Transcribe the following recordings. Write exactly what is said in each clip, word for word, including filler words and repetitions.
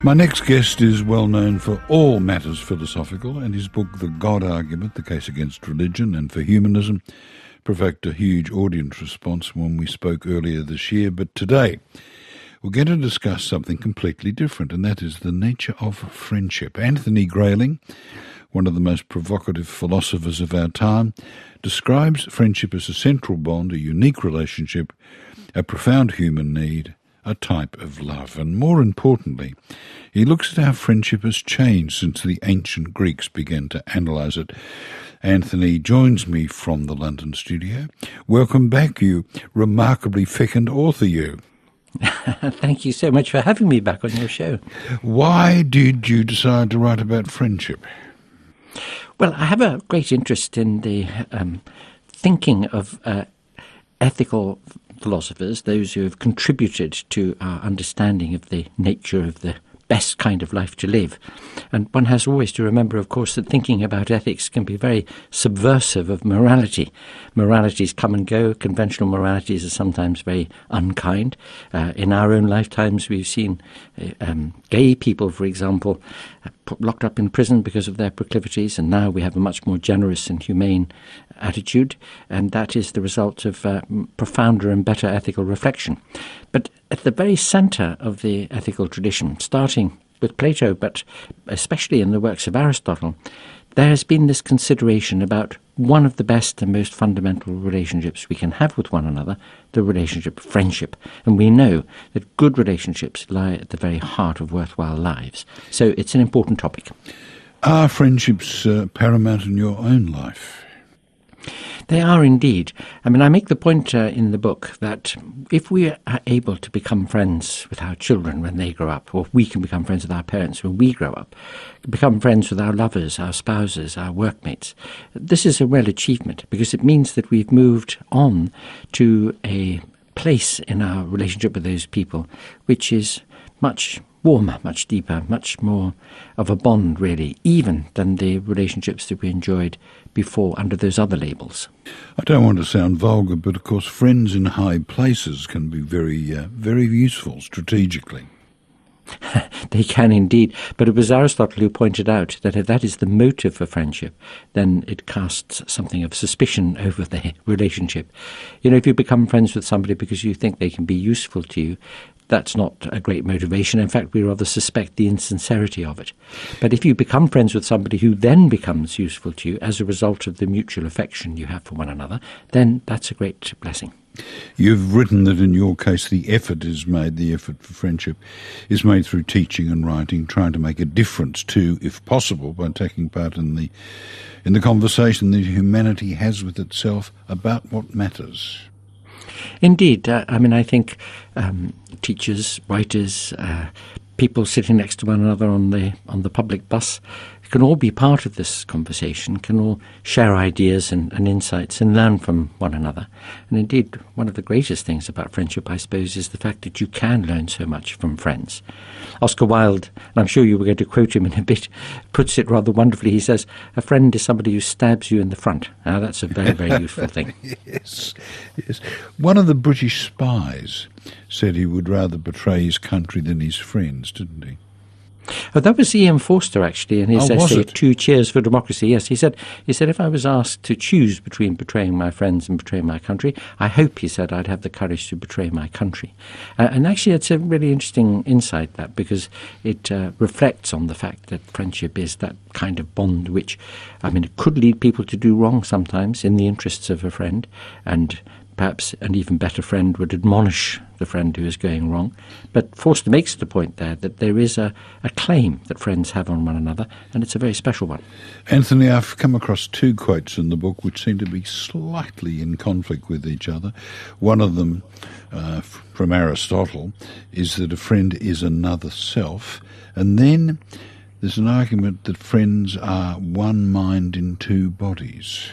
My next guest is well known for all matters philosophical, and his book The God Argument, The Case Against Religion and for Humanism, provoked a huge audience response when we spoke earlier this year. But today we're going to discuss something completely different, and that is the nature of friendship. Anthony Grayling, one of the most provocative philosophers of our time, describes friendship as a central bond, a unique relationship, a profound human need, a type of love. And more importantly, he looks at how friendship has changed since the ancient Greeks began to analyse it. Anthony joins me from the London studio. Welcome back, you remarkably fecund author, you. Thank you so much for having me back on your show. Why did you decide to write about friendship? Well, I have a great interest in the um, thinking of uh, ethical philosophers, those who have contributed to our understanding of the nature of the best kind of life to live. And one has always to remember, of course, that thinking about ethics can be very subversive of morality. Moralities come and go. Conventional moralities are sometimes very unkind. Uh, in our own lifetimes, we've seen uh, um, gay people, for example, put, locked up in prison because of their proclivities, and now we have a much more generous and humane attitude, and that is the result of uh, profounder and better ethical reflection. But at the very centre of the ethical tradition, starting with Plato, but especially in the works of Aristotle, there has been this consideration about one of the best and most fundamental relationships we can have with one another, the relationship of friendship. And we know that good relationships lie at the very heart of worthwhile lives. So it's an important topic. Are friendships uh, paramount in your own life? They are indeed. I mean, I make the point uh, in the book that if we are able to become friends with our children when they grow up, or we can become friends with our parents when we grow up, become friends with our lovers, our spouses, our workmates, this is a real achievement, because it means that we've moved on to a place in our relationship with those people which is much warmer, much deeper, much more of a bond, really, even than the relationships that we enjoyed before under those other labels. I don't want to sound vulgar, but of course friends in high places can be very, uh, very useful strategically. They can indeed, but it was Aristotle who pointed out that if that is the motive for friendship, then it casts something of suspicion over the relationship. You know, if you become friends with somebody because you think they can be useful to you, that's not a great motivation. In fact, we rather suspect the insincerity of it. But if you become friends with somebody who then becomes useful to you as a result of the mutual affection you have for one another, then that's a great blessing. You've written that in your case the effort is made, the effort for friendship is made through teaching and writing, trying to make a difference to, if possible, by taking part in the in the conversation that humanity has with itself about what matters. Indeed. Uh, I mean, I think um, teachers, writers, uh, people sitting next to one another on the on the public bus can all be part of this conversation, can all share ideas and, and insights and learn from one another. And indeed, one of the greatest things about friendship, I suppose, is the fact that you can learn so much from friends. Oscar Wilde, and I'm sure you were going to quote him in a bit, puts it rather wonderfully. He says, a friend is somebody who stabs you in the front. Now, that's a very, very useful thing. Yes, yes. One of the British spies said he would rather betray his country than his friends, didn't he? Oh, that was Ian Forster, actually, in his oh, essay, Two Cheers for Democracy. Yes, he said, he said, if I was asked to choose between betraying my friends and betraying my country, I hope, he said, I'd have the courage to betray my country. Uh, and actually, it's a really interesting insight, that, because it uh, reflects on the fact that friendship is that kind of bond which, I mean, it could lead people to do wrong sometimes in the interests of a friend, and perhaps an even better friend would admonish the friend who is going wrong. But Forster makes the point there that there is a, a claim that friends have on one another, and it's a very special one. Anthony, I've come across two quotes in the book which seem to be slightly in conflict with each other. One of them, uh, from Aristotle, is that a friend is another self, and then there's an argument that friends are one mind in two bodies.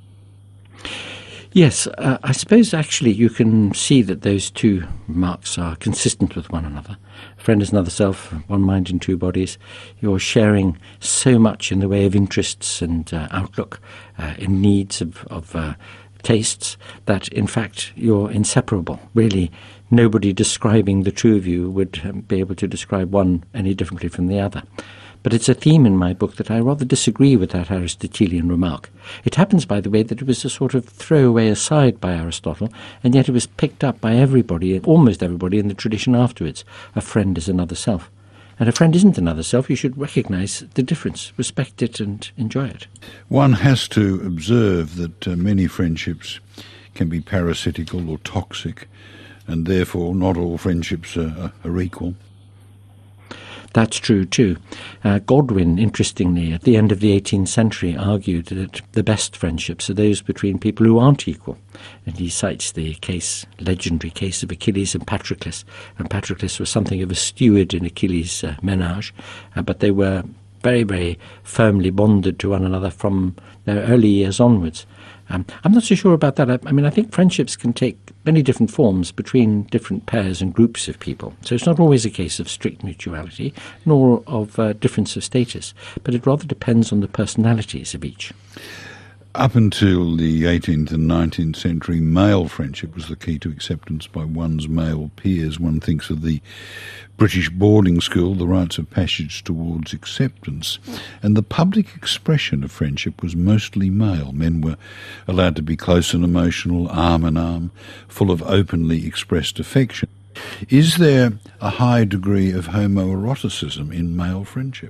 Yes, uh, I suppose actually you can see that those two remarks are consistent with one another. A friend is another self, one mind in two bodies. You're sharing so much in the way of interests and uh, outlook, uh, in needs of, of uh, tastes, that in fact you're inseparable. Really, nobody describing the two of you would um, be able to describe one any differently from the other. But it's a theme in my book that I rather disagree with that Aristotelian remark. It happens, by the way, that it was a sort of throwaway aside by Aristotle, and yet it was picked up by everybody, almost everybody, in the tradition afterwards. A friend is another self. And a friend isn't another self. You should recognise the difference, respect it and enjoy it. One has to observe that uh, many friendships can be parasitical or toxic, and therefore not all friendships are, are equal. That's true too. Uh, Godwin, interestingly, at the end of the eighteenth century, argued that the best friendships are those between people who aren't equal. And he cites the case, legendary case of Achilles and Patroclus. And Patroclus was something of a steward in Achilles' uh, menage, uh, but they were very, very firmly bonded to one another from their early years onwards. Um, I'm not so sure about that. I, I mean, I think friendships can take many different forms between different pairs and groups of people. So it's not always a case of strict mutuality, nor of uh, difference of status, but it rather depends on the personalities of each. Up until the eighteenth and nineteenth century, male friendship was the key to acceptance by one's male peers. One thinks of the British boarding school, the rites of passage towards acceptance. And the public expression of friendship was mostly male. Men were allowed to be close and emotional, arm in arm, full of openly expressed affection. Is there a high degree of homoeroticism in male friendship?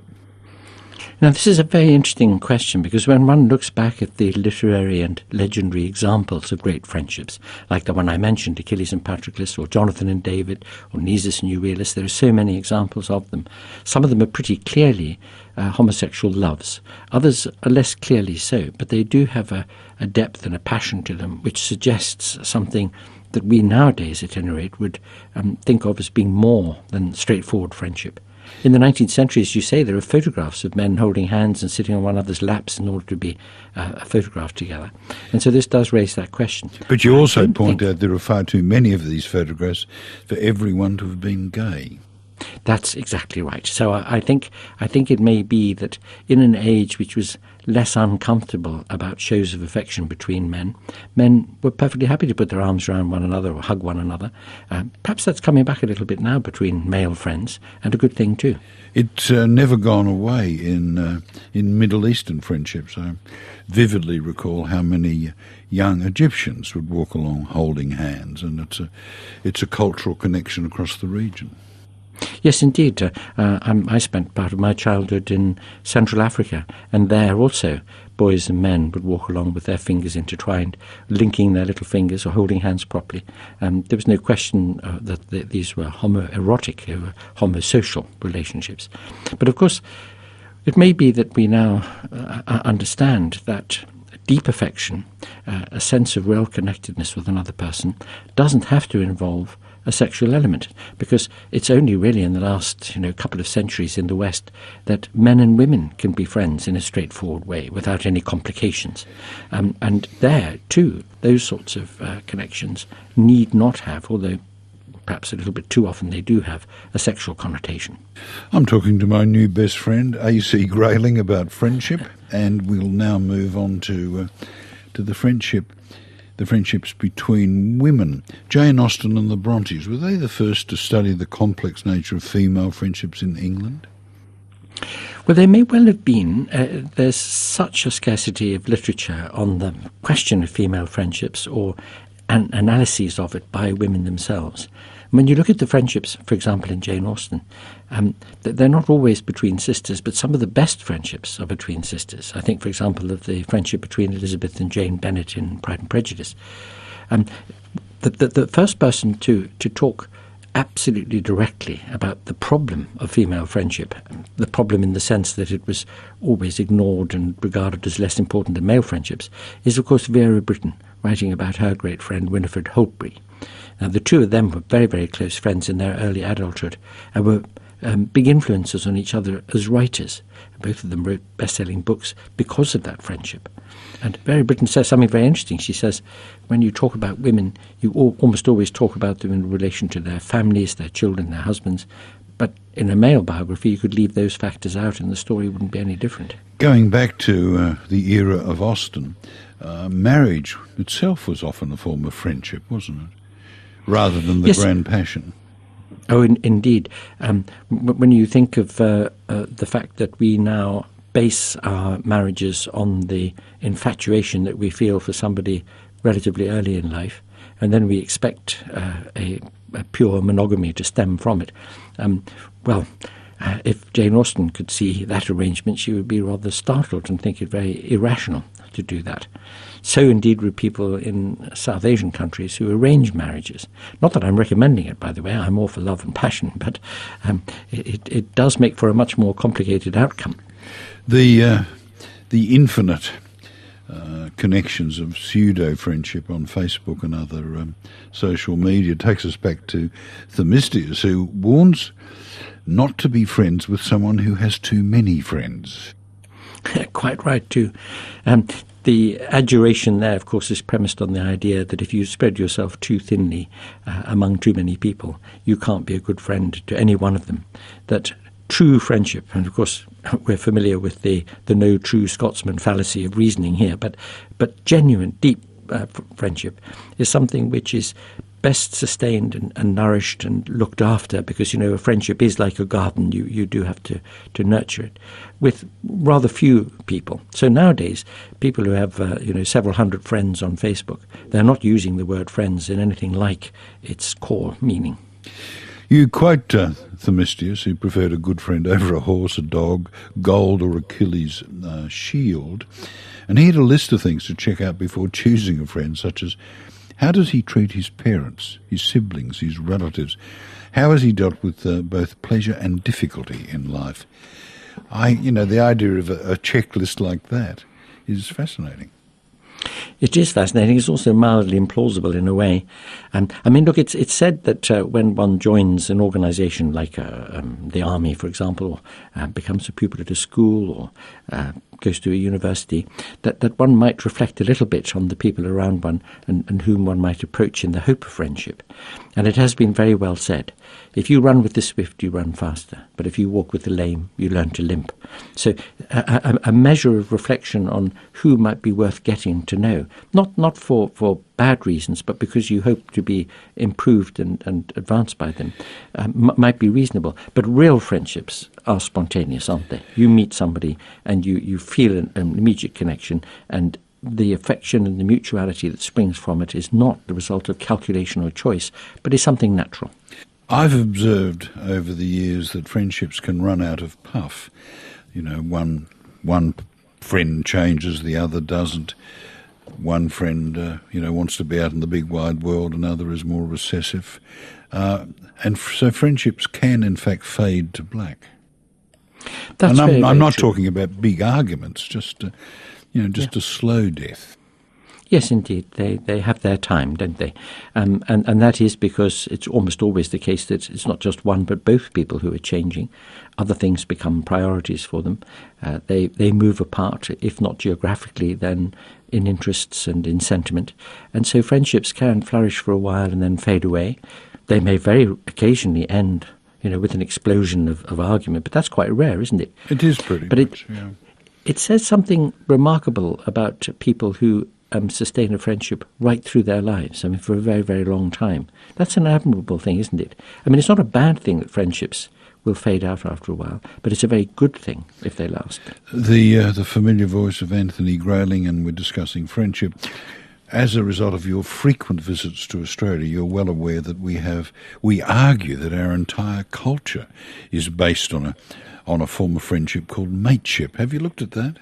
Now, this is a very interesting question, because when one looks back at the literary and legendary examples of great friendships, like the one I mentioned, Achilles and Patroclus, or Jonathan and David, or Nisus and Euryalus, there are so many examples of them. Some of them are pretty clearly uh, homosexual loves. Others are less clearly so, but they do have a, a depth and a passion to them which suggests something that we nowadays, at any rate, would um, think of as being more than straightforward friendship. In the nineteenth century, as you say, there are photographs of men holding hands and sitting on one another's laps in order to be uh, photographed together. And so this does raise that question. But you also point out there are far too many of these photographs for everyone to have been gay. That's exactly right. So I, I think I think it may be that in an age which was less uncomfortable about shows of affection between men, men were perfectly happy to put their arms around one another or hug one another. Um, perhaps that's coming back a little bit now between male friends, and a good thing too. It's uh, never gone away in uh, in Middle Eastern friendships. I vividly recall how many young Egyptians would walk along holding hands, and it's a it's a cultural connection across the region. Yes, indeed. Uh, uh, I spent part of my childhood in Central Africa, and there also boys and men would walk along with their fingers intertwined, linking their little fingers or holding hands properly. Um, there was no question uh, that th- these were homoerotic, they were homosocial relationships. But of course, it may be that we now uh, understand that deep affection, uh, a sense of real connectedness with another person, doesn't have to involve a sexual element, because it's only really in the last you know couple of centuries in the West that men and women can be friends in a straightforward way without any complications. Um, and there, too, those sorts of uh, connections need not have, although perhaps a little bit too often they do have, a sexual connotation. I'm talking to my new best friend, A C Grayling, about friendship, and we'll now move on to uh, to the friendship the friendships between women. Jane Austen and the Brontes, were they the first to study the complex nature of female friendships in England? Well, they may well have been. Uh, there's such a scarcity of literature on the question of female friendships, or an analyses of it by women themselves. When you look at the friendships, for example, in Jane Austen, um, they're not always between sisters, but some of the best friendships are between sisters. I think, for example, of the friendship between Elizabeth and Jane Bennet in Pride and Prejudice. Um, the, the, the first person to, to talk absolutely directly about the problem of female friendship, the problem in the sense that it was always ignored and regarded as less important than male friendships, is, of course, Vera Brittain, writing about her great friend Winifred Holtbury. Now, the two of them were very, very close friends in their early adulthood and were um, big influences on each other as writers. Both of them wrote best-selling books because of that friendship. And Vera Brittain says something very interesting. She says, when you talk about women, you all, almost always talk about them in relation to their families, their children, their husbands. But in a male biography, you could leave those factors out and the story wouldn't be any different. Going back to uh, the era of Austen, uh, marriage itself was often a form of friendship, wasn't it? rather than the yes. grand passion. Oh, in, indeed. Um, w- when you think of uh, uh, the fact that we now base our marriages on the infatuation that we feel for somebody relatively early in life, and then we expect uh, a, a pure monogamy to stem from it. Um, well, uh, if Jane Austen could see that arrangement, she would be rather startled and think it very irrational to do that. So indeed were people in South Asian countries who arrange marriages. Not that I'm recommending it, by the way. I'm all for love and passion, but um, it, it does make for a much more complicated outcome. The uh, the infinite uh, connections of pseudo-friendship on Facebook and other um, social media takes us back to Themistius, who warns not to be friends with someone who has too many friends. Quite right, too. Um, the adjuration there, of course, is premised on the idea that if you spread yourself too thinly uh, among too many people, you can't be a good friend to any one of them. That true friendship, and of course we're familiar with the, the no true Scotsman fallacy of reasoning here, but, but genuine, deep uh, f- friendship is something which is best sustained and, and nourished and looked after, because, you know, a friendship is like a garden. You, you do have to, to nurture it with rather few people. So nowadays, people who have, uh, you know, several hundred friends on Facebook, they're not using the word friends in anything like its core meaning. You quote uh, Themistius, who preferred a good friend over a horse, a dog, gold or Achilles' uh, shield, and he had a list of things to check out before choosing a friend, such as how does he treat his parents, his siblings, his relatives? How has he dealt with uh, both pleasure and difficulty in life? I, you know, the idea of a, a checklist like that is fascinating. It is fascinating. It's also mildly implausible in a way. Um, I mean, look, it's it's said that uh, when one joins an organisation like uh, um, the army, for example, or uh, becomes a pupil at a school, or uh, goes to a university, that, that one might reflect a little bit on the people around one and, and whom one might approach in the hope of friendship. And it has been very well said, if you run with the swift, you run faster. But if you walk with the lame, you learn to limp. So a, a, a measure of reflection on who might be worth getting to know, not not for, for bad reasons, but because you hope to be improved and, and advanced by them, uh, m- might be reasonable. But real friendships are spontaneous, aren't they? You meet somebody and you, you feel an, an immediate connection, and the affection and the mutuality that springs from it is not the result of calculation or choice, but is something natural. I've observed over the years that friendships can run out of puff. You know, one one friend changes, the other doesn't. One friend, uh, you know, wants to be out in the big wide world, another is more recessive. Uh, and f- so friendships can, in fact, fade to black. That's and I'm, very, very I'm not true. talking about big arguments, just, uh, you know, just Yeah. a slow death. Yes, indeed. They they have their time, don't they? Um, and, and that is because it's almost always the case that it's not just one but both people who are changing. Other things become priorities for them. Uh, they, they move apart, if not geographically, then in interests and in sentiment. And so friendships can flourish for a while and then fade away. They may very occasionally end, you know, with an explosion of, of argument, but that's quite rare, isn't it? It is pretty But it- much, yeah. It says something remarkable about people who um, sustain a friendship right through their lives, I mean, for a very, very long time. That's an admirable thing, isn't it? I mean, it's not a bad thing that friendships will fade out after a while, but it's a very good thing if they last. The uh, the familiar voice of Anthony Grayling, and we're discussing friendship. As a result of your frequent visits to Australia, you're well aware that we have, we argue that our entire culture is based on a on a form of friendship called mateship. Have you looked at that?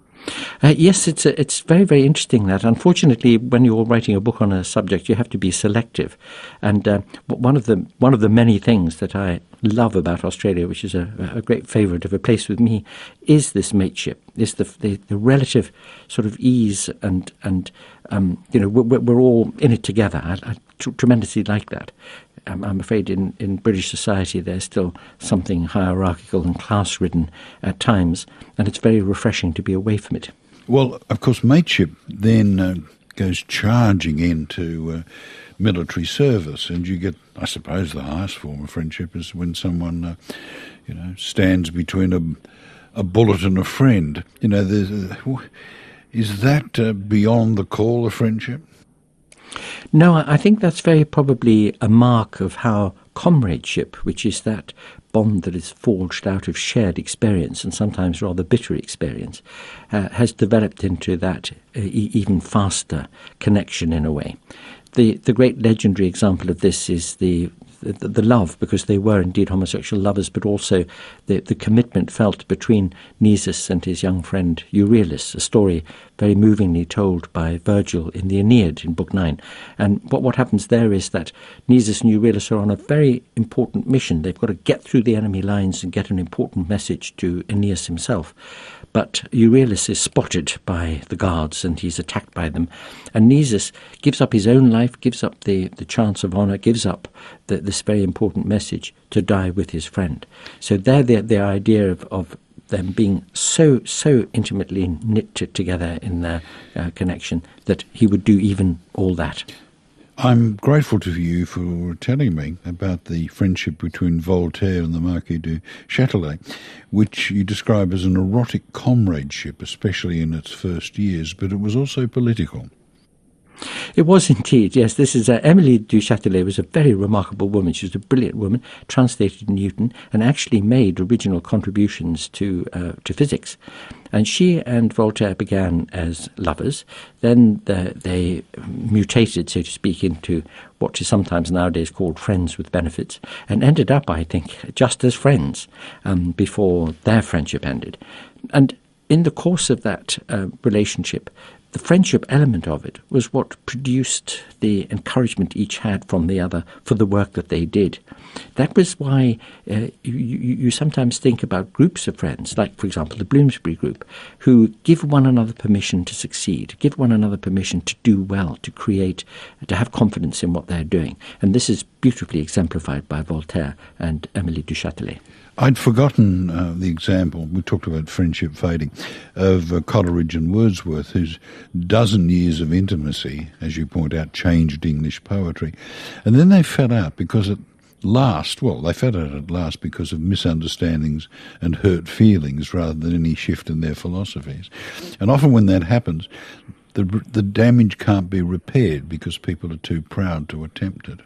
Uh, yes, it's a, it's very, very interesting that. Unfortunately, when you're writing a book on a subject, you have to be selective. And uh, one of the one of the many things that I love about Australia, which is a, a great favourite of a place with me, is this mateship, is the the, the relative sort of ease and and um, you know we're, we're all in it together. I, I tr- tremendously like that. Um, I'm afraid in, in British society there's still something hierarchical and class-ridden at times, and it's very refreshing to be away from it. Well, of course, mateship then uh, goes charging into uh, military service, and you get, I suppose, the highest form of friendship is when someone, uh, you know, stands between a, a bullet and a friend. You know, there's, uh, is that uh, beyond the call of friendship? No, I I think that's very probably a mark of how comradeship, which is that bond that is forged out of shared experience and sometimes rather bitter experience, uh, has developed into that uh, e- even faster connection in a way. The the great legendary example of this is the the, the love, because they were indeed homosexual lovers, but also the, the commitment felt between Nisus and his young friend Euryalus, a story very movingly told by Virgil in the Aeneid in Book nine. And what, what happens there is that Nisus and Euryalus are on a very important mission. They've got to get through the enemy lines and get an important message to Aeneas himself. But Euryalus is spotted by the guards and he's attacked by them. And Nisus gives up his own life, gives up the, the chance of honour, gives up the, this very important message to die with his friend. So there the, the idea of, of them being so, so intimately knit to, together in their uh, connection that he would do even all that. I'm grateful to you for telling me about the friendship between Voltaire and the Marquis de Châtelet, which you describe as an erotic comradeship, especially in its first years, but it was also political. It was indeed, yes. This is uh, Emily du Châtelet was a very remarkable woman. She was a brilliant woman, translated Newton, and actually made original contributions to uh, to physics. And she and Voltaire began as lovers. Then the, they mutated, so to speak, into what is sometimes nowadays called friends with benefits, and ended up, I think, just as friends um, before their friendship ended. And in the course of that uh, relationship, the friendship element of it was what produced the encouragement each had from the other for the work that they did. That was why uh, you, you sometimes think about groups of friends, like, for example, the Bloomsbury group, who give one another permission to succeed, give one another permission to do well, to create, to have confidence in what they're doing. And this is beautifully exemplified by Voltaire and Émilie du Châtelet. I'd forgotten uh, the example, we talked about friendship fading, of uh, Coleridge and Wordsworth, whose dozen years of intimacy, as you point out, changed English poetry. And then they fell out because at last, well, they fell out at last because of misunderstandings and hurt feelings rather than any shift in their philosophies. And often when that happens, the the damage can't be repaired because people are too proud to attempt it.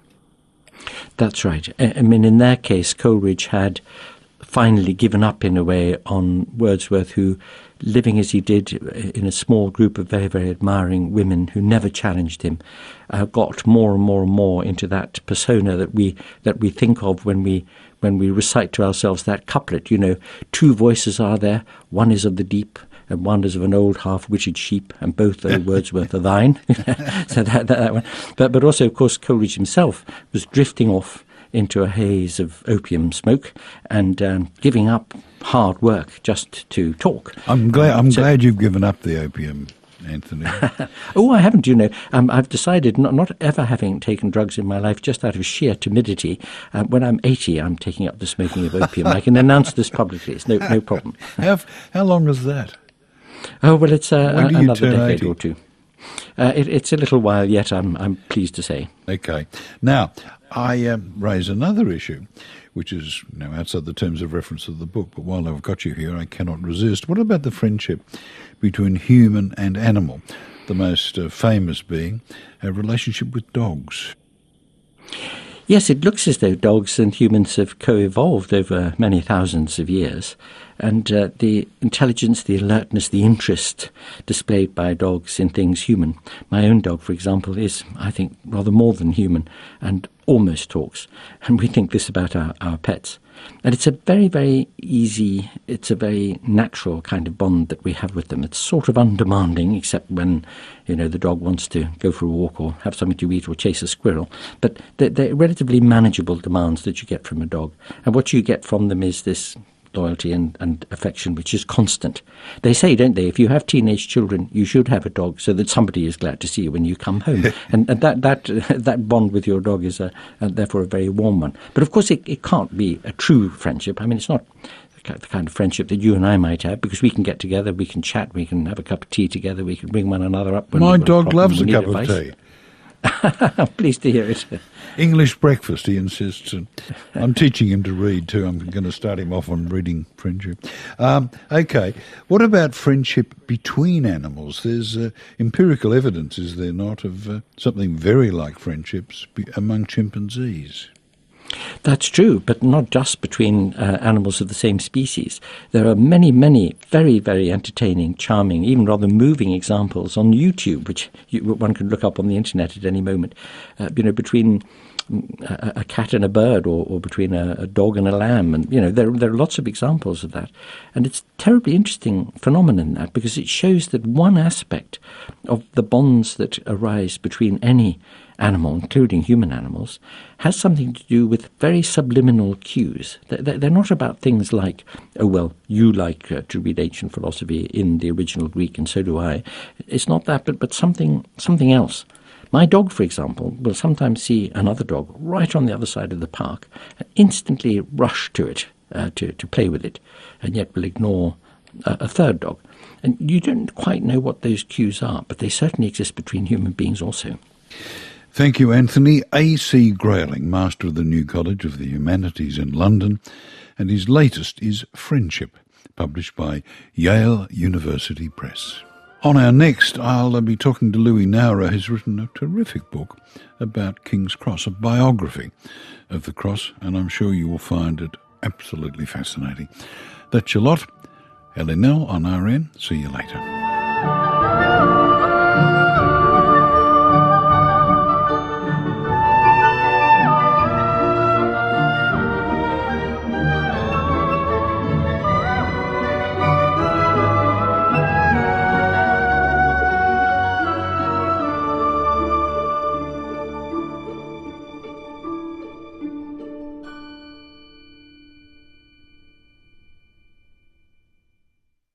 That's right. I mean, in their case, Coleridge had finally given up in a way on Wordsworth, who, living as he did in a small group of very, very admiring women who never challenged him, uh, got more and more and more into that persona that we that we think of when we when we recite to ourselves that couplet. You know, two voices are there, one is of the deep, and one is of an old half-witted sheep, and both, O Wordsworth, are thine. So that, that, that one. But, but also, of course, Coleridge himself was drifting off into a haze of opium smoke and um, giving up hard work just to talk. I'm glad. I'm so, glad you've given up the opium, Anthony. Oh, I haven't. You know, um, I've decided not not ever having taken drugs in my life, just out of sheer timidity. Uh, when I'm eighty, I'm taking up the smoking of opium. I can announce this publicly. It's no no problem. How how long is that? Oh, well, it's uh, when do you another turn decade eighty? Or two. Uh, it, it's a little while yet, I'm, I'm pleased to say. Okay. Now, I um, raise another issue, which is you know, outside the terms of reference of the book, but while I've got you here, I cannot resist. What about the friendship between human and animal, the most uh, famous being a relationship with dogs? Yes, it looks as though dogs and humans have co-evolved over many thousands of years, and uh, the intelligence, the alertness, the interest displayed by dogs in things human. My own dog, for example, is, I think, rather more than human and almost talks, and we think this about our, our pets. And it's a very, very easy, it's a very natural kind of bond that we have with them. It's sort of undemanding, except when, you know, the dog wants to go for a walk or have something to eat or chase a squirrel. But they're, they're relatively manageable demands that you get from a dog. And what you get from them is this loyalty and, and affection, which is constant. They say, don't they, if you have teenage children, you should have a dog so that somebody is glad to see you when you come home. and, and that that that bond with your dog is a, a, therefore a very warm one. But of course, it, it can't be a true friendship. I mean, it's not the kind of friendship that you and I might have, because we can get together, we can chat, we can have a cup of tea together, we can bring one another up. When My we've got a dog problem, loves we a need cup advice. of tea. Pleased to hear it. English breakfast, he insists. I'm teaching him to read too. I'm going to start him off on reading friendship. Um, okay, what about friendship between animals? There's uh, empirical evidence, is there not, of uh, something very like friendships be- among chimpanzees? That's true, but not just between uh, animals of the same species. There are many, many very, very entertaining, charming, even rather moving examples on YouTube, which you, one can look up on the internet at any moment, uh, you know, between a, a cat and a bird, or, or between a, a dog and a lamb. And, you know, there, there are lots of examples of that. And it's a terribly interesting phenomenon, that, because it shows that one aspect of the bonds that arise between any animal, including human animals, has something to do with very subliminal cues. They're not about things like, oh, well, you like uh, to read ancient philosophy in the original Greek and so do I. It's not that, but, but something something else. My dog, for example, will sometimes see another dog right on the other side of the park and instantly rush to it uh, to, to play with it, and yet will ignore a, a third dog. And you don't quite know what those cues are, but they certainly exist between human beings also. Thank you, Anthony. A C Grayling, Master of the New College of the Humanities in London, and his latest is Friendship, published by Yale University Press. On our next, I'll be talking to Louis Naura, who's written a terrific book about King's Cross, a biography of the cross, and I'm sure you will find it absolutely fascinating. That's your lot. Ellie Nell on R N. See you later.